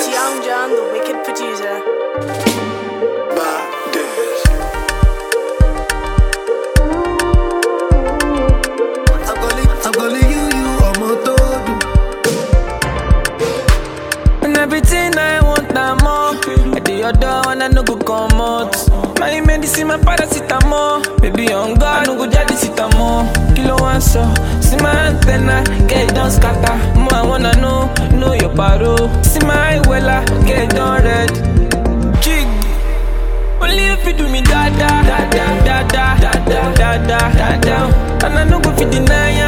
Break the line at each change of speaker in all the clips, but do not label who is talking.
It's Young John, the wicked producer.
I'm calling you, I'm on todo.
And everything I want, I'm more. I do your door and I no go come out. My medicine, my paracetamol. Baby, on God, I no go jadi sitamo. Kilo one so, see my antenna, get it done scatter. More I wanna know your paro. See my wella, get it done red. Jig, only if you do me da da da da da da da da da da da. And I no go fit deny ya.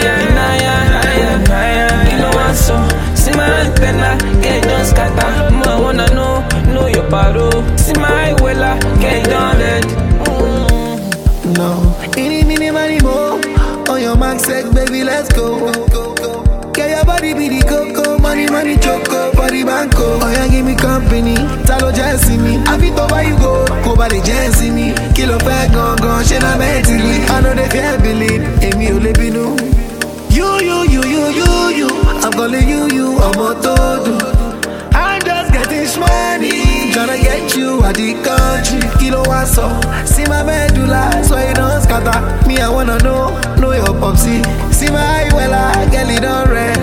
Kilo one so, see my antenna, get it done scatter. More I wanna know your paro. See my wella, get it done red.
No, any money more. On your mark, set, baby, let's go. Get your body be the coco, money choco, body banco. Oh yeah, give me company, talo just see me. I fit over you go by the just see me. Kilo fat gone, she na mentally. I know they can't believe, Emi Olebinu. You. I'm calling you, I'm on todo. I'm just getting money, tryna get you out the country. Kilo one so, see my medulla, so you don't scatter. Me, I wanna know your popsy. See my wella, girl, it don't red.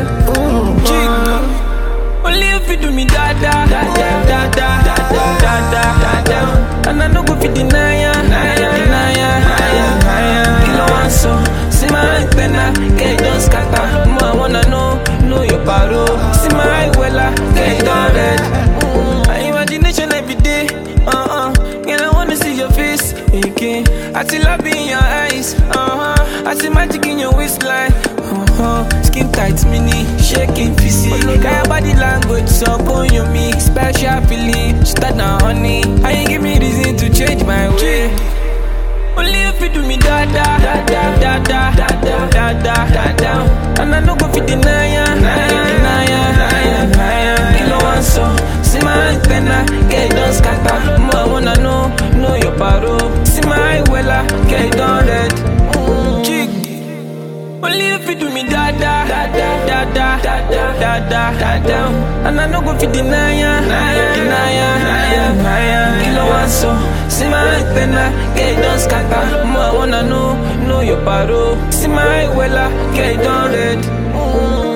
Only if you do me da da da da da da da da da da. And I no go fit deny ya. Kilo one so, see my antenna, get it done scatter. More I wanna know your paro. See my wella, get it done red. My imagination every day, girl, I wanna see your face again. I see love in your eyes, I see magic in your waistline, skin tight, mini, shaking physique. Got your body language, so on your mix, special feeling. Start now, honey, I ain't give me reason to change my way. Only if you do me da da da da da da da da da da. And I no go fit deny ya. Kilo one so, see my antenna, get it done scatter. More I wanna know your paro. See my wella, get it done red. Jig, only if you do me da da da da da da da da da. And I no go fit deny ya. Kilo one so, see my antenna, get it done scatter. More I wanna know your paro. See my wella, get it done red.